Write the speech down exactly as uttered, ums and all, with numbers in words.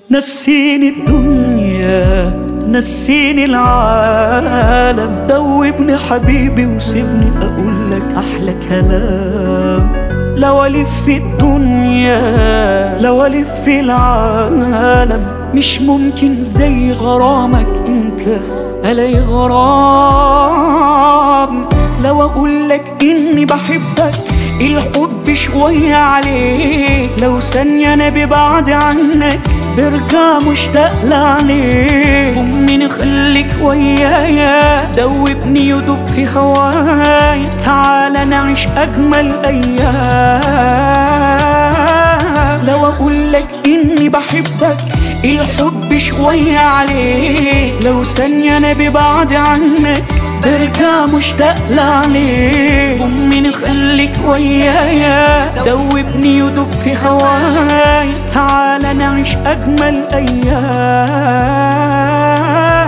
نسيني الدنيا نسيني العالم، دوبني حبيبي وسيبني أقولك أحلى كلام. لو ألف في الدنيا لو ألف في العالم، مش ممكن زي غرامك انت ألاقي غرام. لو أقولك إني بحبك الحب شوية عليك، لو ثانية أنا ببعد عنك برجع مشتاق لعليك. أمي خليك ويايا دوبني يدوب في هوايا، تعال نعيش أجمل أيام. لو أقولك إني بحبك الحب شوية عليك، لو ثانية أنا ببعد عنك برجع مشتاق لعليك. أمي خليك ويايا دوبني يدوب في هوايا، تعال نعيش أجمل أيام.